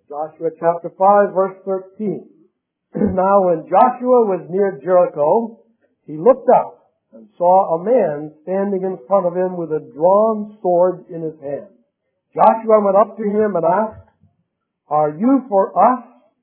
Joshua chapter 5, verse 13. Now when Joshua was near Jericho, he looked up and saw a man standing in front of him with a drawn sword in his hand. Joshua went up to him and asked, "Are you for us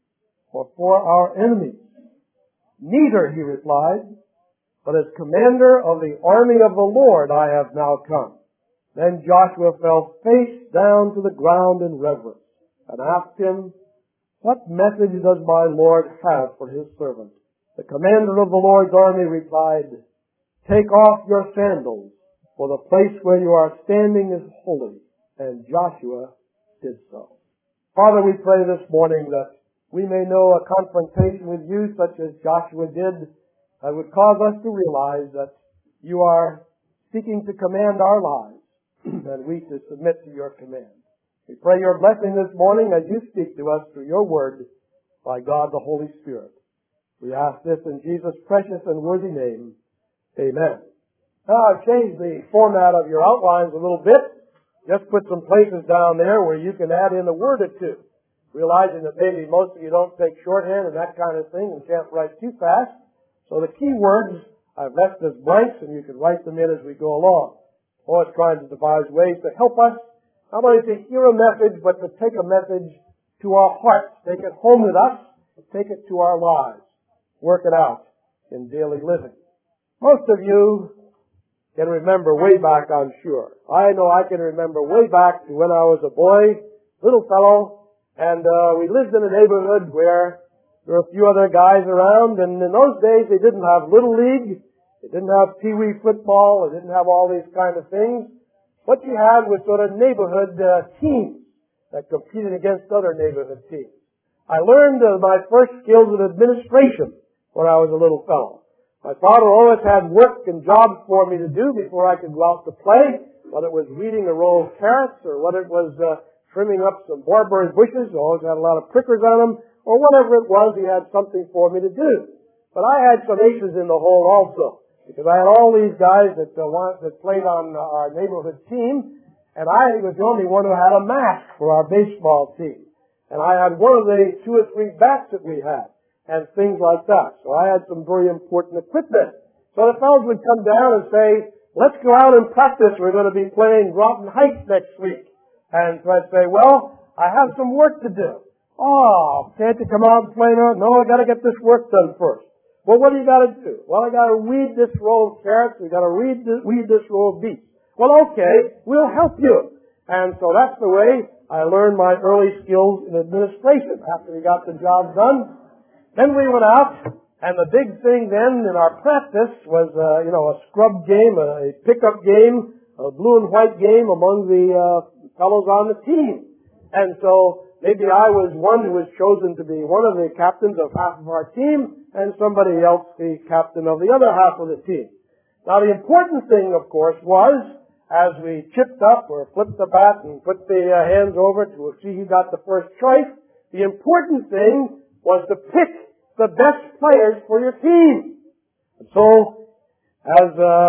or for our enemies?" "Neither," he replied, "but as commander of the army of the Lord I have now come." Then Joshua fell face down to the ground in reverence and asked him, "What message does my Lord have for his servant?" The commander of the Lord's army replied, "Take off your sandals, for the place where you are standing is holy." And Joshua did so. Father, we pray this morning that we may know a confrontation with you such as Joshua did that would cause us to realize that you are seeking to command our lives and we to submit to your command. We pray your blessing this morning as you speak to us through your word by God the Holy Spirit. We ask this in Jesus' precious and worthy name. Amen. Now I've changed the format of your outlines a little bit. Just put some places down there where you can add in a word or two, realizing that maybe most of you don't take shorthand and that kind of thing and can't write too fast. So the key words I've left as blanks and you can write them in as we go along. Always trying to devise ways to help us not only to hear a message, but to take a message to our hearts, take it home with us, take it to our lives, work it out in daily living. Most of you can remember way back, I'm sure. I know I can remember way back to when I was a boy, little fellow, and we lived in a neighborhood where there were a few other guys around, and in those days they didn't have Little League, they didn't have Pee-wee football, they didn't have all these kind of things. What you had was sort of neighborhood teams that competed against other neighborhood teams. I learned my first skills in administration when I was a little fellow. My father always had work and jobs for me to do before I could go out to play, whether it was weeding a row of carrots or whether it was trimming up some barberry bushes. I always had a lot of prickers on them, or whatever it was, he had something for me to do. But I had some aces in the hole also, because I had all these guys that played on our neighborhood team, and I was the only one who had a mask for our baseball team. And I had one of the 2 or 3 bats that we had, and things like that. So I had some very important equipment. So the fellows would come down and say, "Let's go out and practice. We're going to be playing Groton Heights next week." And so I'd say, "Well, I have some work to do." "Oh, can't you come out and play now?" "No, I got to get this work done first." "Well, what do you got to do?" "Well, I got to weed this row of carrots. We got to weed this row of beets." "Well, okay, we'll help you." And so that's the way I learned my early skills in administration after we got the job done. Then we went out, and the big thing then in our practice was, a scrub game, a pickup game, a blue and white game among the fellows on the team. And so maybe I was one who was chosen to be one of the captains of half of our team, and somebody else the captain of the other half of the team. Now the important thing, of course, was as we chipped up or flipped the bat and put the hands over to see who got the first choice, the important thing was to pick the best players for your team. And so as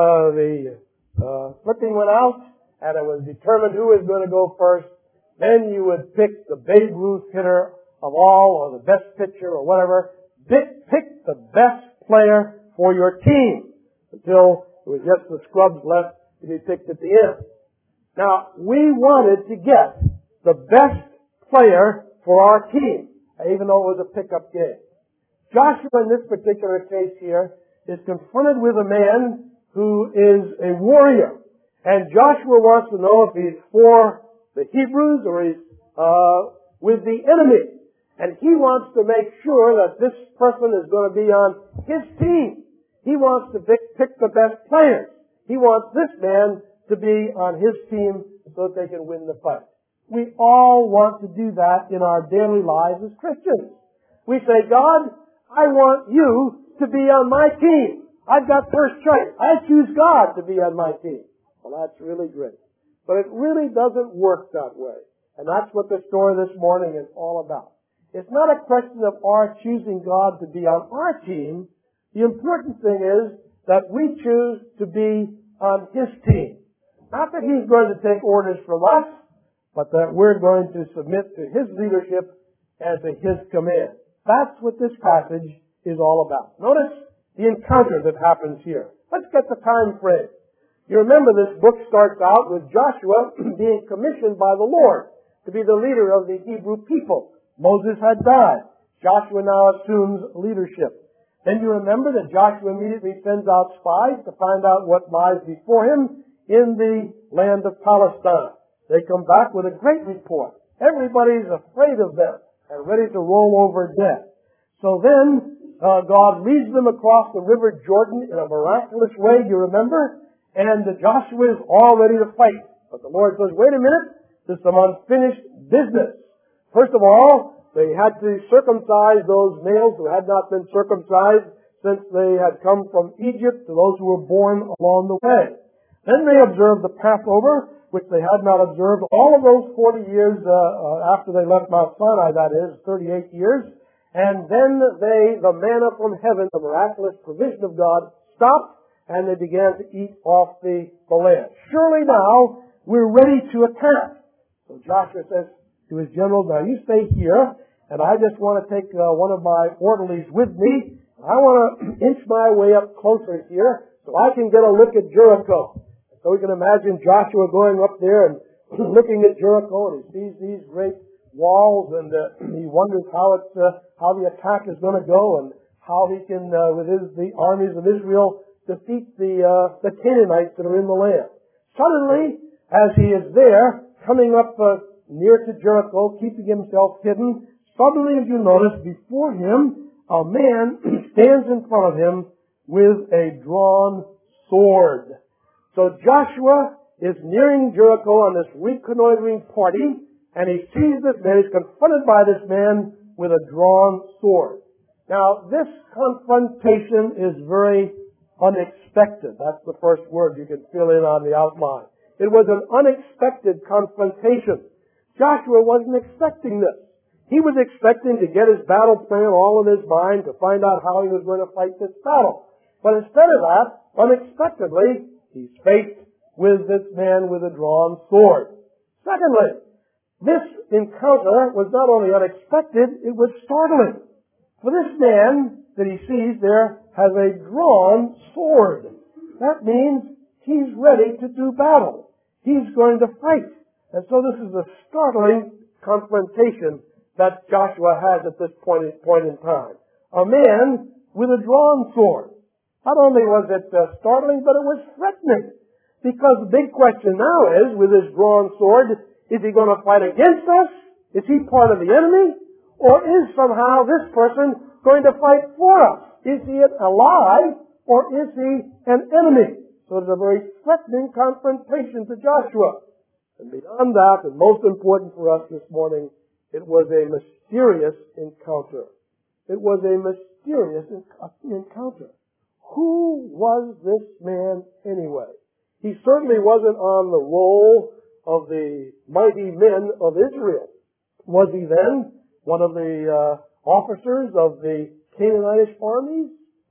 the flipping went out and it was determined who was going to go first, then you would pick the Babe Ruth hitter of all or the best pitcher or whatever. Pick the best player for your team until it was just the scrubs left to be picked at the end. Now, we wanted to get the best player for our team, even though it was a pickup game. Joshua, in this particular case here, is confronted with a man who is a warrior. And Joshua wants to know if he's for the Hebrews or he's with the enemy. And he wants to make sure that this person is going to be on his team. He wants to pick the best players. He wants this man to be on his team so that they can win the fight. We all want to do that in our daily lives as Christians. We say, "God, I want you to be on my team. I've got first choice. I choose God to be on my team." Well, that's really great. But it really doesn't work that way. And that's what the story this morning is all about. It's not a question of our choosing God to be on our team. The important thing is that we choose to be on His team. Not that He's going to take orders from us, but that we're going to submit to His leadership and to His command. That's what this passage is all about. Notice the encounter that happens here. Let's get the time frame. You remember this book starts out with Joshua being commissioned by the Lord to be the leader of the Hebrew people. Moses had died. Joshua now assumes leadership. Then you remember that Joshua immediately sends out spies to find out what lies before him in the land of Palestine. They come back with a great report. Everybody's afraid of them and ready to roll over dead. So then God leads them across the river Jordan in a miraculous way, you remember? And Joshua is all ready to fight. But the Lord says, wait a minute, there's some unfinished business. First of all, they had to circumcise those males who had not been circumcised since they had come from Egypt, to those who were born along the way. Then they observed the Passover, which they had not observed all of those 40 years after they left Mount Sinai, that is, 38 years. And then the manna from heaven, the miraculous provision of God, stopped, and they began to eat off the land. Surely now, we're ready to attack. So Joshua says to his generals, now you stay here, and I just want to take one of my orderlies with me. I want to inch my way up closer here so I can get a look at Jericho. So we can imagine Joshua going up there and looking at Jericho, and he sees these great walls, and he wonders how the attack is going to go, and how he can, with the armies of Israel, defeat the Canaanites that are in the land. Suddenly, as he is there, coming up near to Jericho, keeping himself hidden, suddenly, as you notice, before him, a man stands in front of him with a drawn sword. So Joshua is nearing Jericho on this reconnoitering party, and he sees this man. He's confronted by this man with a drawn sword. Now, this confrontation is very unexpected. That's the first word you can fill in on the outline. It was an unexpected confrontation. Joshua wasn't expecting this. He was expecting to get his battle plan all in his mind to find out how he was going to fight this battle. But instead of that, unexpectedly, he's faced with this man with a drawn sword. Secondly, this encounter was not only unexpected, it was startling. For this man that he sees there has a drawn sword. That means he's ready to do battle. He's going to fight. And so this is a startling confrontation that Joshua has at this point in time. A man with a drawn sword. Not only was it startling, but it was threatening. Because the big question now is, with his drawn sword, is he going to fight against us? Is he part of the enemy? Or is somehow this person going to fight for us? Is he an ally, or is he an enemy? So it's a very threatening confrontation to Joshua. And beyond that, and most important for us this morning, it was a mysterious encounter. It was a mysterious encounter. Who was this man anyway? He certainly wasn't on the roll of the mighty men of Israel. Was he then one of the officers of the Canaanitish armies?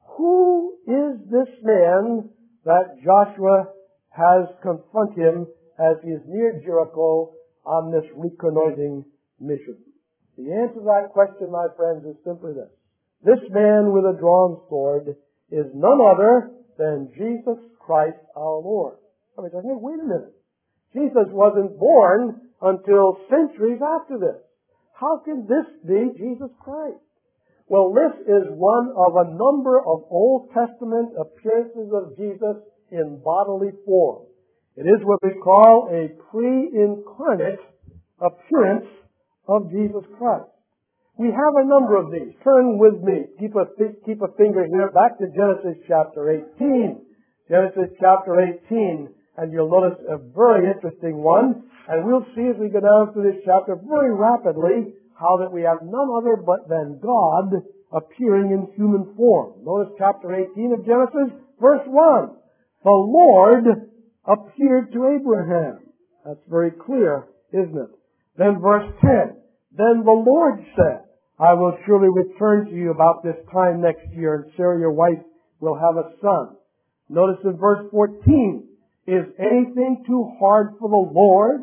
Who is this man that Joshua has confronted him as he is near Jericho on this reconnoitering mission? The answer to that question, my friends, is simply this. This man with a drawn sword is none other than Jesus Christ our Lord. I mean, hey, wait a minute. Jesus wasn't born until centuries after this. How can this be Jesus Christ? Well, this is one of a number of Old Testament appearances of Jesus in bodily form. It is what we call a pre-incarnate appearance of Jesus Christ. We have a number of these. Turn with me. Keep a finger here back to Genesis chapter 18. Genesis chapter 18, and you'll notice a very interesting one. And we'll see as we go down through this chapter very rapidly how that we have none other but than God appearing in human form. Notice chapter 18 of Genesis, verse 1. The Lord appeared to Abraham. That's very clear, isn't it? Then verse 10. Then the Lord said, I will surely return to you about this time next year, and Sarah your wife will have a son. Notice in verse 14, is anything too hard for the Lord?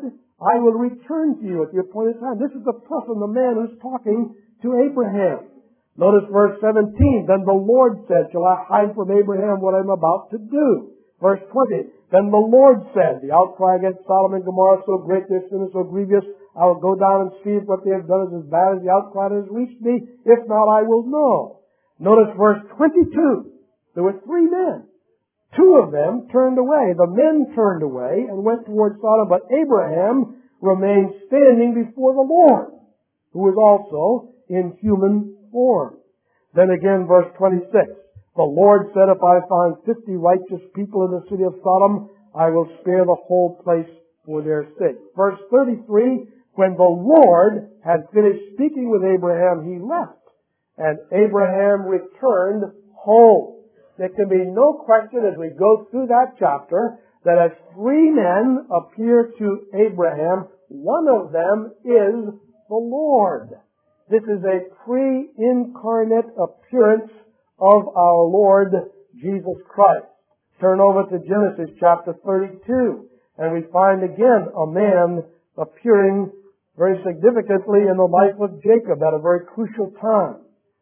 I will return to you at the appointed time. This is the person, the man who's talking to Abraham. Notice verse 17. Then the Lord said, shall I hide from Abraham what I'm about to do? Verse 20. Then the Lord said, the outcry against Sodom and Gomorrah is so great, their sin is so grievous, I will go down and see if what they have done is as bad as the outcry that has reached me. If not, I will know. Notice verse 22. There were 3 men. 2 of them turned away. The men turned away and went towards Sodom, but Abraham remained standing before the Lord, who was also in human form. Then again, verse 26. The Lord said, if I find 50 righteous people in the city of Sodom, I will spare the whole place for their sake. Verse 33. When the Lord had finished speaking with Abraham, he left, and Abraham returned home. There can be no question as we go through that chapter that as 3 men appear to Abraham, one of them is the Lord. This is a pre-incarnate appearance of our Lord Jesus Christ. Turn over to Genesis chapter 32, and we find again a man appearing very significantly in the life of Jacob at a very crucial time.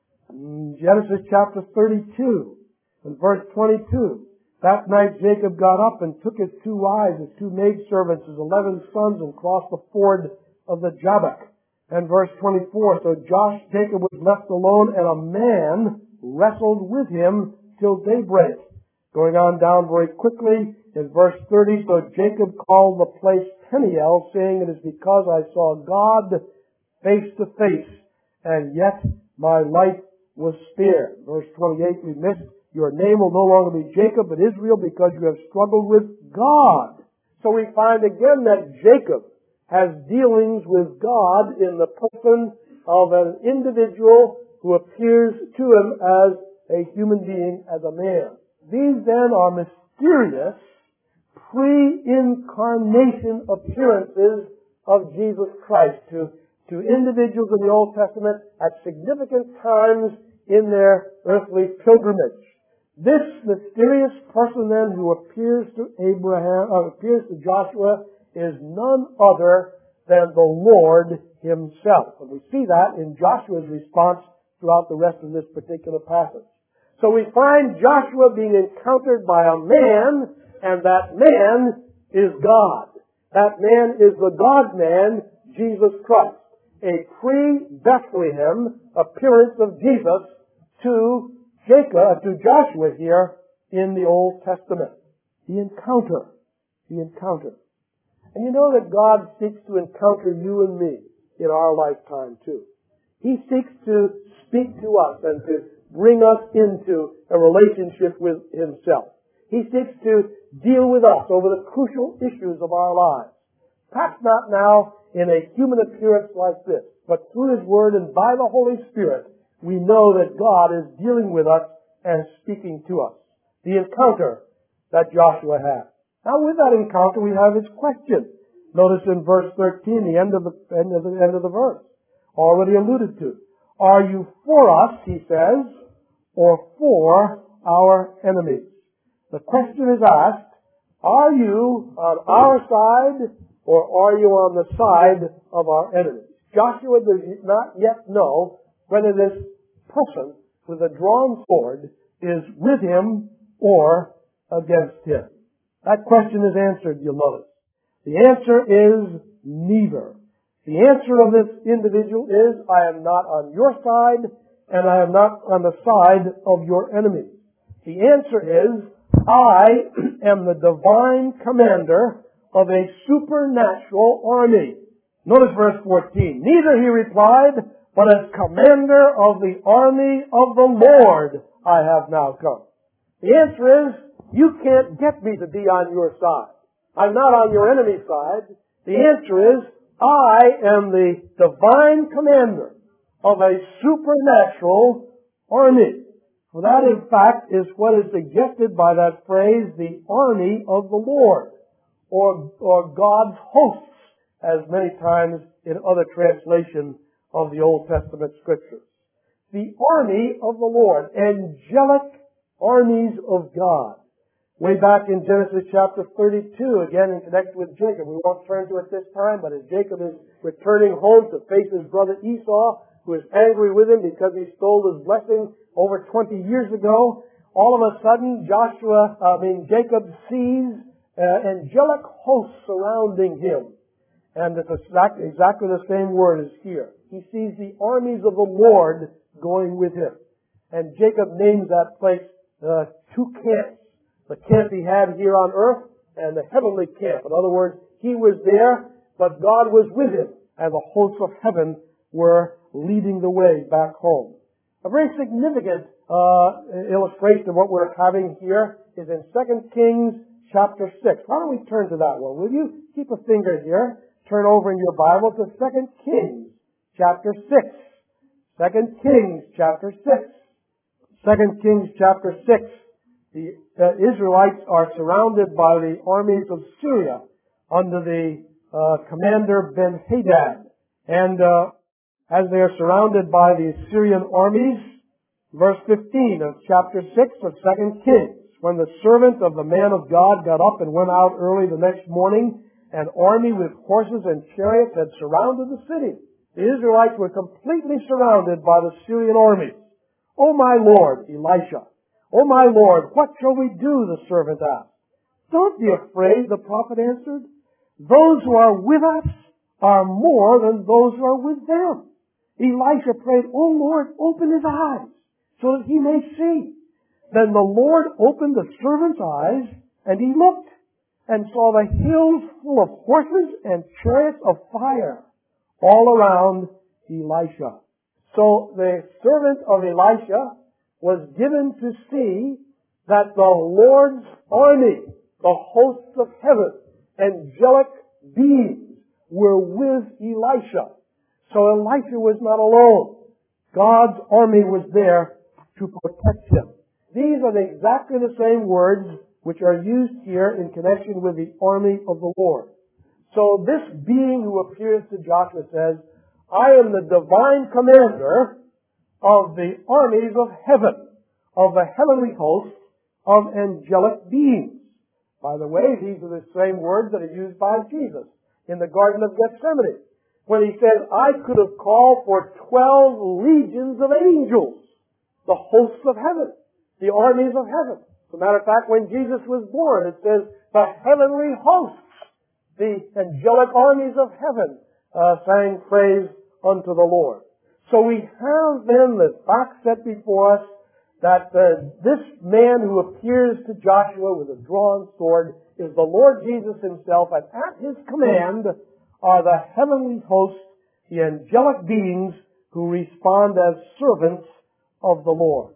Genesis chapter 32 and verse 22. That night Jacob got up and took his 2 wives, his 2 maidservants, his 11 sons, and crossed the ford of the Jabbok. And verse 24. So Jacob was left alone, and a man wrestled with him till daybreak. Going on down very quickly, in verse 30, so Jacob called the place Peniel, saying, it is because I saw God face to face, and yet my life was spared. Verse 28, we missed, your name will no longer be Jacob, but Israel, because you have struggled with God. So we find again that Jacob has dealings with God in the person of an individual who appears to him as a human being, as a man. These then are mysterious pre-incarnation appearances of Jesus Christ to individuals in the Old Testament at significant times in their earthly pilgrimage. This mysterious person then who appears to Joshua is none other than the Lord himself. And we see that in Joshua's response throughout the rest of this particular passage. So we find Joshua being encountered by a man, and that man is God. That man is the God-man, Jesus Christ. A pre-Bethlehem appearance of Jesus to Joshua here in the Old Testament. The encounter. And you know that God seeks to encounter you and me in our lifetime too. He seeks to speak to us and to bring us into a relationship with himself. He seeks to deal with us over the crucial issues of our lives. Perhaps not now in a human appearance like this, but through his word and by the Holy Spirit, we know that God is dealing with us and speaking to us. The encounter that Joshua had. Now with that encounter we have his question. Notice in verse 13, the end of the verse, already alluded to. Are you for us, he says, or for our enemies? The question is asked, are you on our side or are you on the side of our enemies? Joshua does not yet know whether this person with a drawn sword is with him or against him. That question is answered, you'll notice. The answer is neither. The answer of this individual is, I am not on your side and I am not on the side of your enemies. The answer is, I am the divine commander of a supernatural army. Notice verse 14. Neither, he replied, but as commander of the army of the Lord I have now come. The answer is, you can't get me to be on your side. I'm not on your enemy's side. The answer is, I am the divine commander of a supernatural army. For that, in fact, is what is suggested by that phrase, the army of the Lord, or God's hosts, as many times in other translations of the Old Testament Scriptures. The army of the Lord, angelic armies of God. Way back in Genesis chapter 32, again in connection with Jacob. We won't turn to it this time, but as Jacob is returning home to face his brother Esau, who is angry with him because he stole his blessing over 20 years ago, all of a sudden Jacob sees angelic hosts surrounding him. And it's exactly the same word as here. He sees the armies of the Lord going with him. And Jacob names that place two camps. The camp he had here on earth and the heavenly camp. In other words, he was there, but God was with him, and the hosts of heaven were leading the way back home. A very significant illustration of what we're having here is in 2 Kings chapter 6. Why don't we turn to that one? Will you keep a finger here? Turn over in your Bible to 2 Kings chapter 6. 2 Kings chapter 6. 2 Kings chapter 6. The Israelites are surrounded by the armies of Syria under the commander Ben-Hadad. And as they are surrounded by the Syrian armies, verse 15 of chapter 6 of 2 Kings, when the servant of the man of God got up and went out early the next morning, an army with horses and chariots had surrounded the city. The Israelites were completely surrounded by the Syrian armies. "O my Lord," Elisha, "O my Lord, what shall we do?" the servant asked. "Don't be afraid," the prophet answered. "Those who are with us are more than those who are with them." Elisha prayed, "O Lord, open his eyes so that he may see." Then the Lord opened the servant's eyes, and he looked and saw the hills full of horses and chariots of fire all around Elisha. So the servant of Elisha was given to see that the Lord's army, the hosts of heaven, angelic beings, were with Elisha. So Elisha was not alone. God's army was there to protect him. These are exactly the same words which are used here in connection with the army of the Lord. So this being who appears to Joshua says, "I am the divine commander of the armies of heaven, of the heavenly hosts of angelic beings." By the way, these are the same words that are used by Jesus in the Garden of Gethsemane, when he said, "I could have called for 12 legions of angels," the hosts of heaven, the armies of heaven. As a matter of fact, when Jesus was born, it says, "the heavenly hosts," the angelic armies of heaven, sang praise unto the Lord. So we have then the fact set before us that this man who appears to Joshua with a drawn sword is the Lord Jesus himself, and at his command are the heavenly hosts, the angelic beings who respond as servants of the Lord.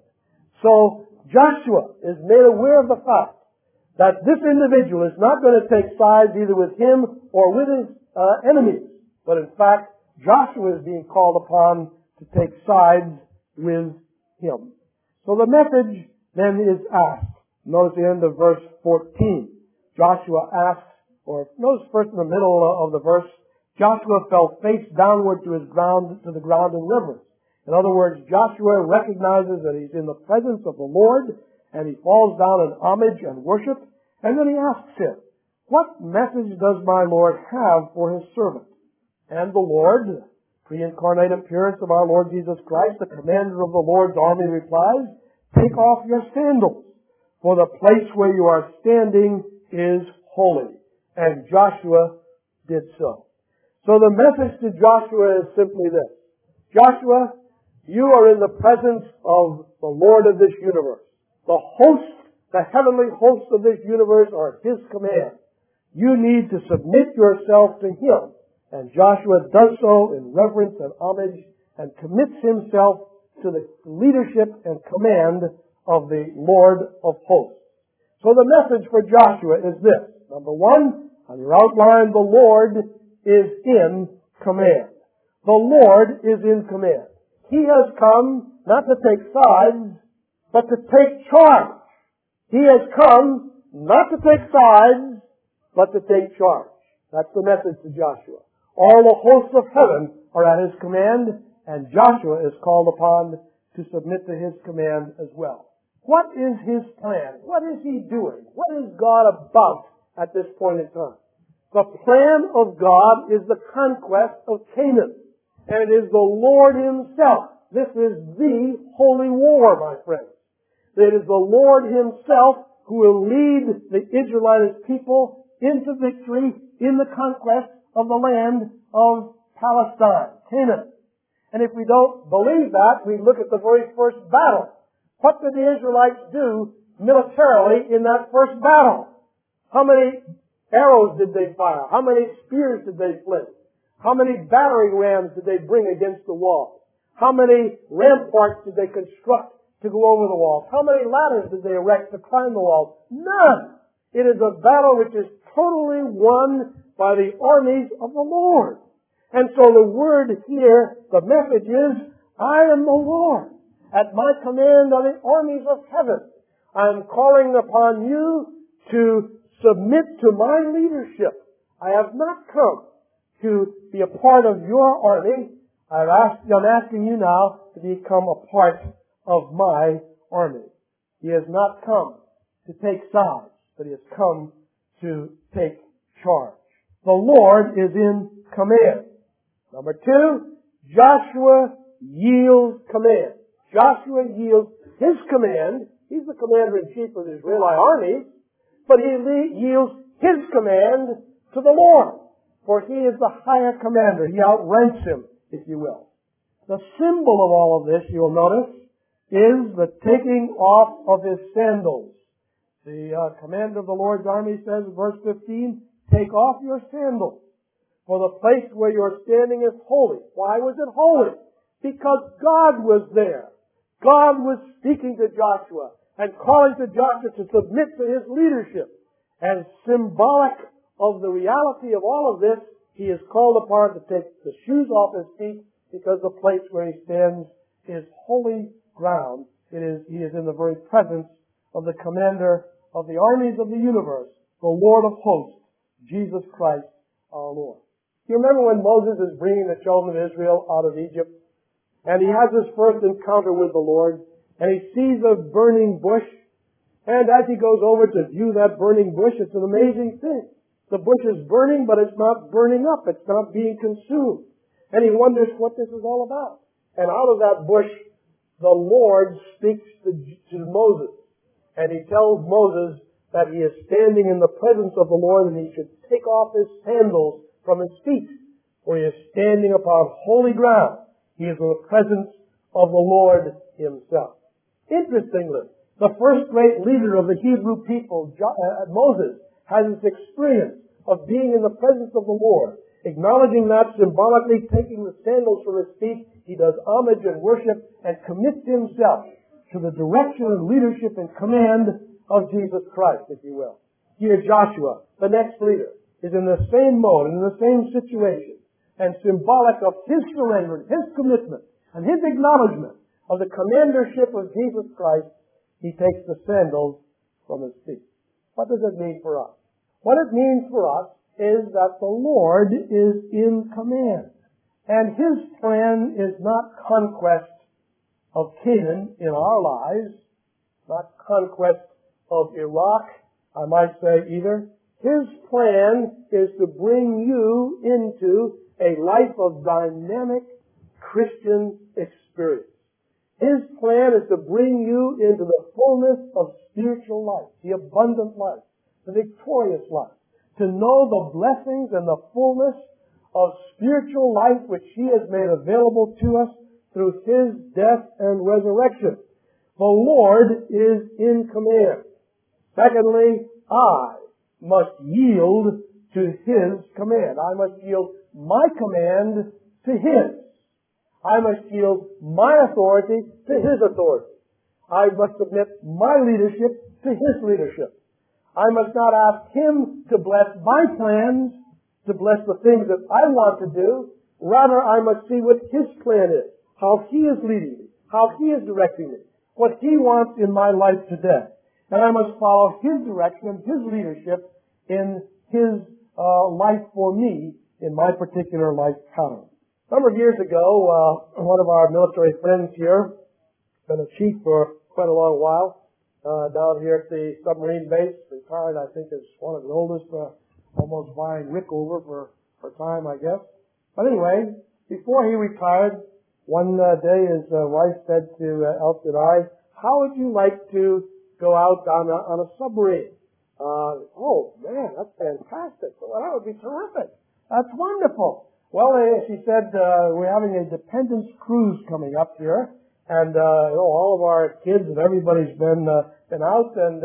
So Joshua is made aware of the fact that this individual is not going to take sides either with him or with his enemies, but in fact Joshua is being called upon to take sides with him. So the message then is asked. Notice the end of verse 14. Joshua asks, or notice first in the middle of the verse, Joshua fell face downward to the ground in reverence. In other words, Joshua recognizes that he's in the presence of the Lord, and he falls down in homage and worship, and then he asks him, "What message does my Lord have for his servant?" And the Lord, pre-incarnate appearance of our Lord Jesus Christ, the commander of the Lord's army, replies, "Take off your sandals, for the place where you are standing is holy." And Joshua did so. So the message to Joshua is simply this: Joshua, you are in the presence of the Lord of this universe. The hosts, the heavenly hosts of this universe are at his command. You need to submit yourself to him. And Joshua does so in reverence and homage and commits himself to the leadership and command of the Lord of hosts. So the message for Joshua is this. Number one, on your outline, the Lord is in command. The Lord is in command. He has come not to take sides, but to take charge. He has come not to take sides, but to take charge. That's the message to Joshua. All the hosts of heaven are at his command, and Joshua is called upon to submit to his command as well. What is His plan? What is He doing? What is God about at this point in time? The plan of God is the conquest of Canaan. And it is the Lord Himself. This is the holy war, my friends. It is the Lord Himself who will lead the Israelite people into victory in the conquest of the land of Palestine, Canaan. And if we don't believe that, we look at the very first battle. What did the Israelites do militarily in that first battle? How many arrows did they fire? How many spears did they fling? How many battering rams did they bring against the wall? How many ramparts did they construct to go over the walls? How many ladders did they erect to climb the walls? None. It is a battle which is totally won by the armies of the Lord. And so the word here, the message is, I am the Lord. At my command are the armies of heaven. I am calling upon you to submit to my leadership. I have not come to be a part of your army. I'm asking you now to become a part of my army. He has not come to take sides, but He has come to take charge. The Lord is in command. Number two, Joshua yields command. Joshua yields his command. He's the commander-in-chief of the Israelite army, but he yields his command to the Lord, for He is the higher commander. He outranks Him, if you will. The symbol of all of this, you'll notice, is the taking off of his sandals. The commander of the Lord's army says in verse 15, take off your sandals, for the place where you're standing is holy. Why was it holy? Because God was there. God was speaking to Joshua and calling to Joshua to submit to His leadership. And symbolic of the reality of all of this, he is called upon to take the shoes off his feet because the place where he stands is holy ground. He is in the very presence of the commander of the armies of the universe, the Lord of hosts, Jesus Christ our Lord. You remember when Moses is bringing the children of Israel out of Egypt? And he has his first encounter with the Lord, and he sees a burning bush. And as he goes over to view that burning bush, it's an amazing thing. The bush is burning, but it's not burning up. It's not being consumed. And he wonders what this is all about. And out of that bush, the Lord speaks to Moses. And he tells Moses that he is standing in the presence of the Lord and he should take off his sandals from his feet, for he is standing upon holy ground. He is in the presence of the Lord Himself. Interestingly, the first great leader of the Hebrew people, Moses, has this experience of being in the presence of the Lord. Acknowledging that, symbolically taking the sandals from his feet, he does homage and worship and commits himself to the direction and leadership and command of Jesus Christ, if you will. Here Joshua, the next leader, is in the same mode, in the same situation, and symbolic of his surrender, his commitment, and his acknowledgement of the commandership of Jesus Christ, he takes the sandals from his feet. What does it mean for us? What it means for us is that the Lord is in command. And His plan is not conquest of Canaan in our lives, not conquest of Iraq, I might say either. His plan is to bring you into a life of dynamic Christian experience. His plan is to bring you into the fullness of spiritual life, the abundant life, the victorious life, to know the blessings and the fullness of spiritual life which He has made available to us through His death and resurrection. The Lord is in command. Secondly, I must yield to His command. I must yield my command to His. I must yield my authority to His authority. I must submit my leadership to His leadership. I must not ask Him to bless my plans, to bless the things that I want to do. Rather, I must see what His plan is, how He is leading me, how He is directing me, what He wants in my life today. And I must follow His direction, His leadership in His life for me in my particular life pattern. A number of years ago, one of our military friends here, been a chief for quite a long while, down here at the submarine base. Retired, I think, is one of the oldest, almost vying Rick over for time, I guess. But anyway, before he retired, one day his wife said to Elsie and I, "How would you like to go out on a submarine?" Oh man, that's fantastic. Well, that would be terrific. That's wonderful. Well, she said, we're having a dependence cruise coming up here, and all of our kids and everybody's been out, and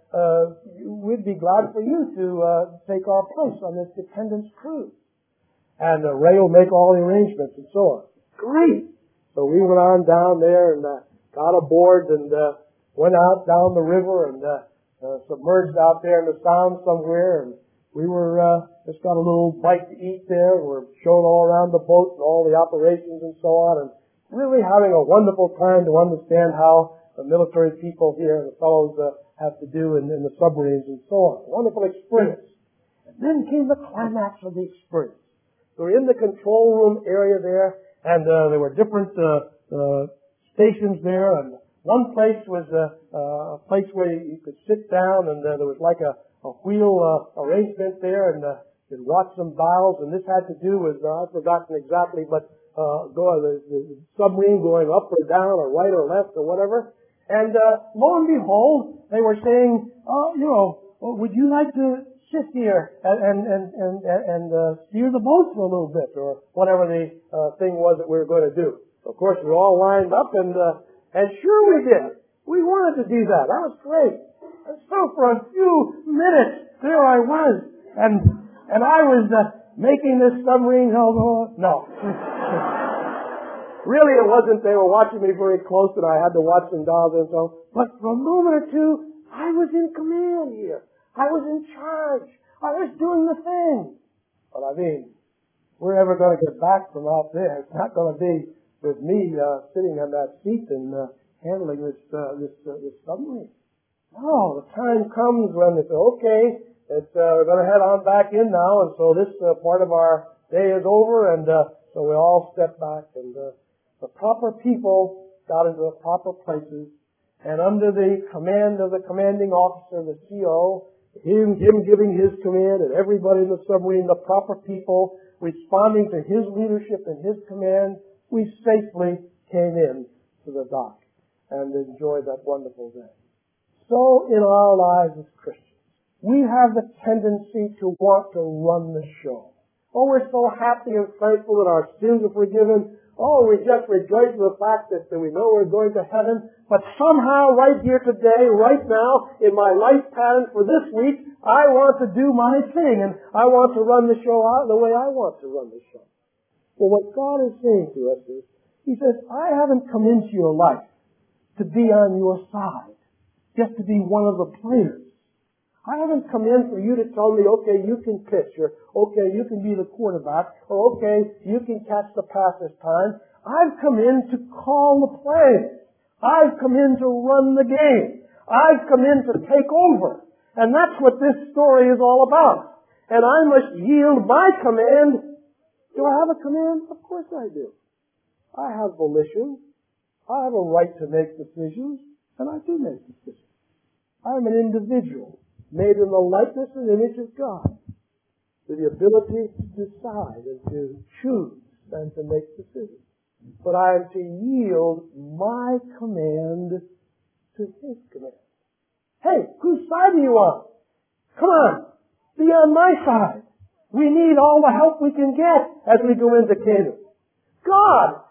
we'd be glad for you to take our place on this dependence cruise. And Ray will make all the arrangements and so on. Great. So we went on down there and got aboard and went out down the river and submerged out there in the sound somewhere, and we were just got a little bite to eat there. We're shown all around the boat and all the operations and so on, and really having a wonderful time to understand how the military people here, the fellows, have to do in the submarines and so on. Wonderful experience. And then came the climax of the experience. We were in the control room area there, and there were different stations there, and one place was a place where you could sit down, and there was like a wheel arrangement there, and you'd watch some dials, and this had to do with, I've forgotten exactly, but the submarine going up or down or right or left or whatever. And lo and behold, they were saying, would you like to sit here and steer the boat for a little bit, or whatever the thing was that we were going to do. Of course, we all lined up, and sure we did. We wanted to do that. That was great. And so for a few minutes, there I was, and I was making this submarine go. No. Really, it wasn't. They were watching me very close, and I had to watch them dials and so on. But for a moment or two, I was in command here. I was in charge. I was doing the thing. But I mean, we're ever going to get back from out there. It's not going to be with me sitting on that seat and handling this submarine. No, the time comes when they say, okay, we're going to head on back in now, and so this part of our day is over, and so we all step back, and the proper people got into the proper places, and under the command of the commanding officer, the CO, him giving his command, and everybody in the submarine, the proper people responding to his leadership and his command, we safely came in to the dock and enjoyed that wonderful day. So in our lives as Christians, we have the tendency to want to run the show. Oh, we're so happy and thankful that our sins are forgiven. Oh, we just rejoice in the fact that we know we're going to heaven. But somehow, right here today, right now, in my life pattern for this week, I want to do my thing, and I want to run the show out the way I want to run the show. Well, what God is saying to us is, He says, I haven't come into your life to be on your side, just to be one of the players. I haven't come in for you to tell me, okay, you can pitch, or okay, you can be the quarterback, or okay, you can catch the pass this time. I've come in to call the plays. I've come in to run the game. I've come in to take over. And that's what this story is all about. And I must yield my command. Do I have a command? Of course I do. I have volition. I have a right to make decisions, and I do make decisions. I'm an individual made in the likeness and image of God, with the ability to decide and to choose and to make decisions. But I am to yield my command to His command. Hey, whose side are you on? Come on, be on my side. We need all the help we can get as we go into Canaan. God,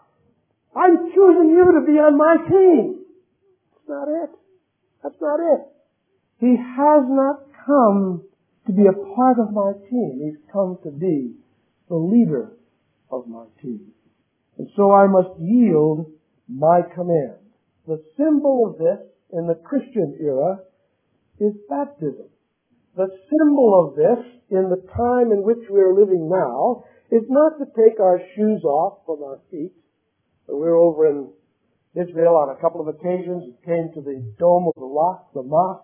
I'm choosing you to be on my team. That's not it. That's not it. He has not come to be a part of my team. He's come to be the leader of my team. And so I must yield my command. The symbol of this in the Christian era is baptism. The symbol of this in the time in which we are living now is not to take our shoes off from our feet. We were over in Israel on a couple of occasions. We came to the Dome of the Rock, the mosque,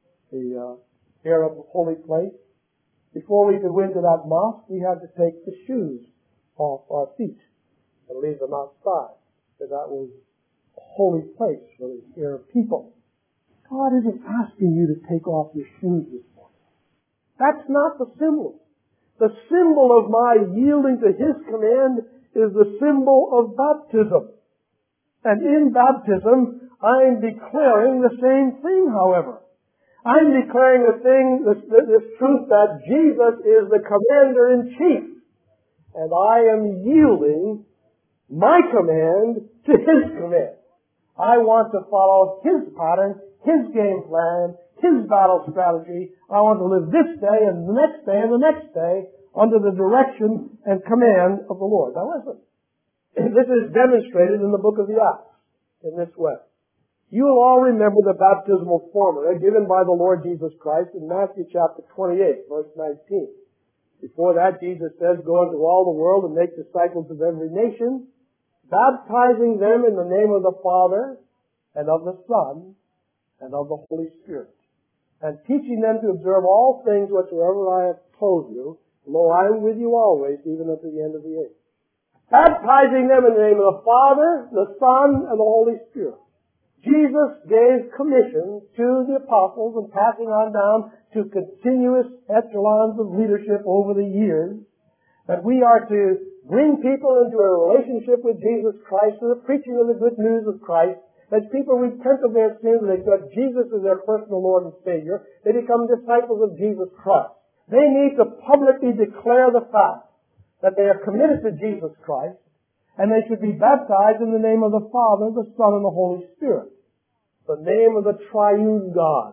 the Arab holy place. Before we could go into that mosque, we had to take the shoes off our feet and leave them outside, because that was a holy place for the Arab people. God isn't asking you to take off your shoes this morning. That's not the symbol. The symbol of my yielding to His command is the symbol of baptism. And in baptism, I'm declaring the same thing, however. I'm declaring this truth that Jesus is the commander-in-chief. And I am yielding my command to His command. I want to follow His pattern, His game plan, His battle strategy. I want to live this day and the next day and the next day under the direction and command of the Lord. Now listen. This is demonstrated in the book of the Acts in this way. You will all remember the baptismal formula given by the Lord Jesus Christ in Matthew chapter 28, verse 19. Before that, Jesus says, "Go into all the world and make disciples of every nation, baptizing them in the name of the Father and of the Son and of the Holy Spirit, and teaching them to observe all things whatsoever I have told you. Lo, I am with you always, even unto the end of the age." Baptizing them in the name of the Father, the Son, and the Holy Spirit. Jesus gave commission to the apostles and passing on down to continuous echelons of leadership over the years that we are to bring people into a relationship with Jesus Christ through the preaching of the good news of Christ. As people repent of their sins and accept Jesus as their personal Lord and Savior, they become disciples of Jesus Christ. They need to publicly declare the fact that they are committed to Jesus Christ, and they should be baptized in the name of the Father, the Son, and the Holy Spirit. The name of the triune God.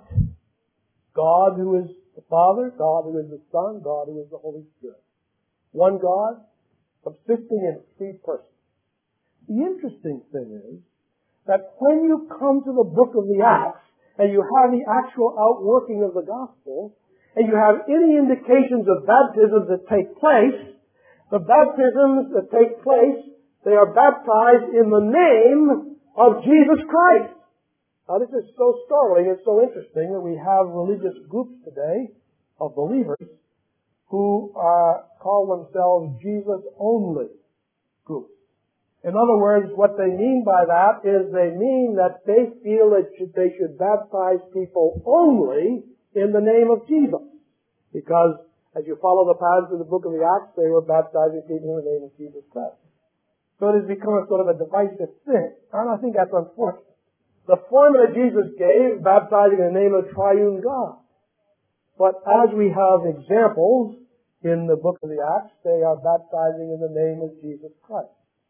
God who is the Father, God who is the Son, God who is the Holy Spirit. One God, subsisting in three persons. The interesting thing is that when you come to the book of the Acts, and you have the actual outworking of the gospel, and you have any indications of baptisms that take place, the baptisms that take place, they are baptized in the name of Jesus Christ. Now this is so startling and so interesting that we have religious groups today of believers who call themselves Jesus-only groups. In other words, what they mean by that is they mean that they feel that they should baptize people only in the name of Jesus. Because as you follow the paths of the book of the Acts, they were baptizing people in the name of Jesus Christ. So it has become a sort of a divisive thing. And I think that's unfortunate. The formula Jesus gave, baptizing in the name of the triune God. But as we have examples in the book of the Acts, they are baptizing in the name of Jesus Christ.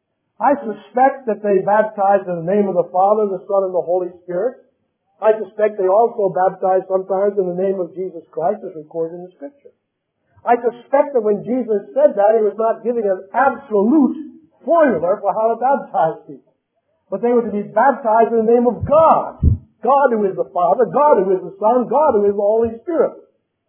I suspect that they baptized in the name of the Father, the Son, and the Holy Spirit. I suspect they also baptized sometimes in the name of Jesus Christ, as recorded in the Scripture. I suspect that when Jesus said that, He was not giving an absolute formula for how to baptize people. But they were to be baptized in the name of God. God who is the Father, God who is the Son, God who is the Holy Spirit.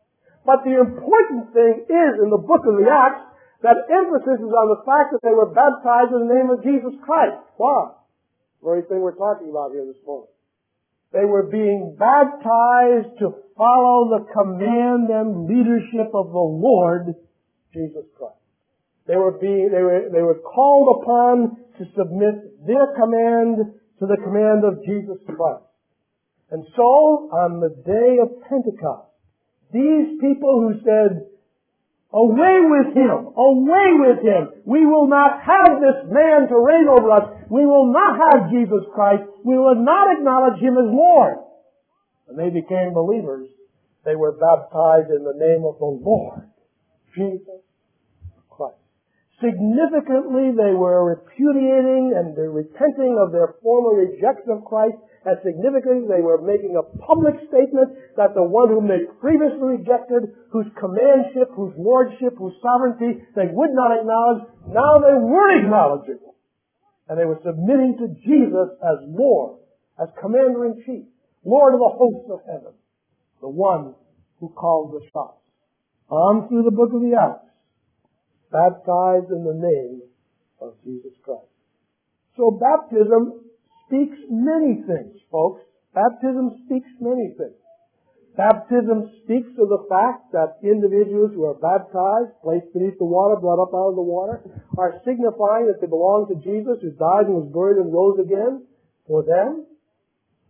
But the important thing is, in the book of the Acts, that emphasis is on the fact that they were baptized in the name of Jesus Christ. Why? The very thing we're talking about here this morning. They were being baptized to follow the command and leadership of the Lord Jesus Christ. They were called upon to submit their command to the command of Jesus Christ. And so, on the day of Pentecost, these people who said, "Away with him! Away with him! We will not have this man to reign over us. We will not have Jesus Christ. We will not acknowledge Him as Lord." When they became believers, they were baptized in the name of the Lord, Jesus Christ. Significantly, they were repudiating and repenting of their former rejection of Christ. And significantly, they were making a public statement that the one whom they previously rejected, whose commandship, whose lordship, whose sovereignty they would not acknowledge, now they were acknowledging. And they were submitting to Jesus as Lord, as Commander-in-Chief, Lord of the hosts of heaven, the one who calls the shots. On through the book of the Acts, baptized in the name of Jesus Christ. So baptism speaks many things, folks. Baptism speaks many things. Baptism speaks of the fact that individuals who are baptized, placed beneath the water, brought up out of the water, are signifying that they belong to Jesus, who died and was buried and rose again for them.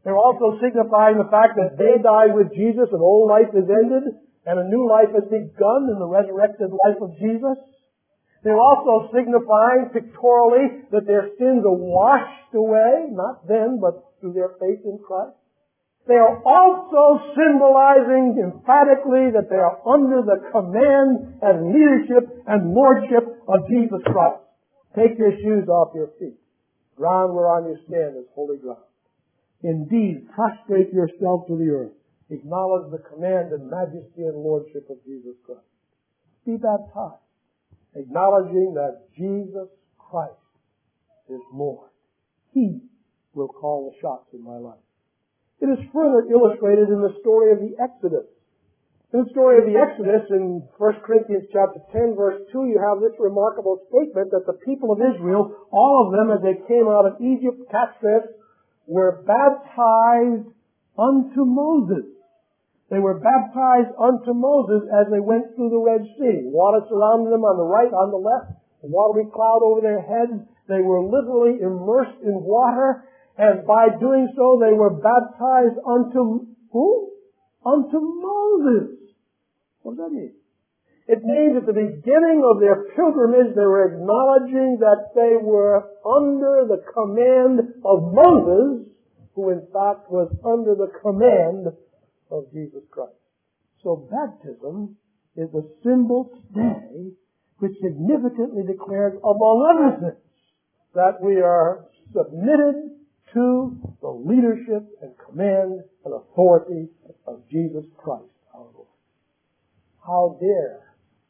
They're also signifying the fact that they died with Jesus, an old life is ended, and a new life has begun in the resurrected life of Jesus. They're also signifying pictorially that their sins are washed away, not then, but through their faith in Christ. They are also symbolizing emphatically that they are under the command and leadership and lordship of Jesus Christ. Take your shoes off your feet. Ground whereon you stand is holy ground. Indeed, prostrate yourself to the earth. Acknowledge the command and majesty and lordship of Jesus Christ. Be baptized, acknowledging that Jesus Christ is Lord. He will call the shots in my life. It is further illustrated in the story of the Exodus. In the story of the Exodus, in 1 Corinthians chapter 10, verse 2, you have this remarkable statement that the people of Israel, all of them as they came out of Egypt, catch this, were baptized unto Moses. They were baptized unto Moses as they went through the Red Sea. Water surrounded them on the right, on the left, a watery cloud over their heads. They were literally immersed in water, and by doing so they were baptized unto who? Unto Moses. What does that mean? It means at the beginning of their pilgrimage they were acknowledging that they were under the command of Moses, who in fact was under the command of Jesus Christ. So baptism is a symbol today which significantly declares, among other things, that we are submitted to the leadership and command and authority of Jesus Christ our Lord. How dare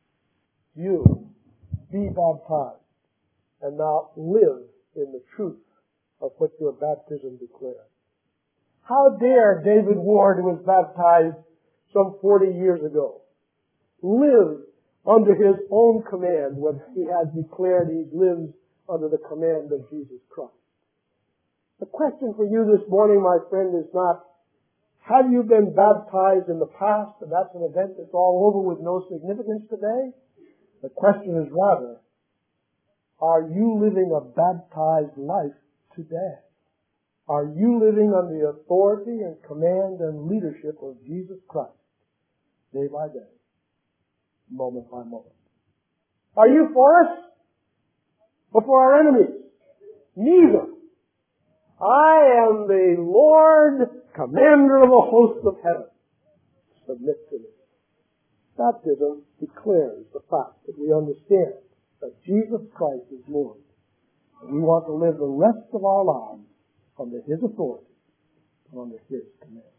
you be baptized and now live in the truth of what your baptism declares? How dare David Ward, who was baptized some 40 years ago, live under his own command when he has declared he lives under the command of Jesus Christ? The question for you this morning, my friend, is not, have you been baptized in the past and that's an event that's all over with no significance today? The question is rather, are you living a baptized life today? Are you living under the authority and command and leadership of Jesus Christ, day by day, moment by moment? Are you for us or for our enemies? Neither. I am the Lord, commander of the hosts of heaven. Submit to me. Baptism declares the fact that we understand that Jesus Christ is Lord. And we want to live the rest of our lives under His authority and under His command.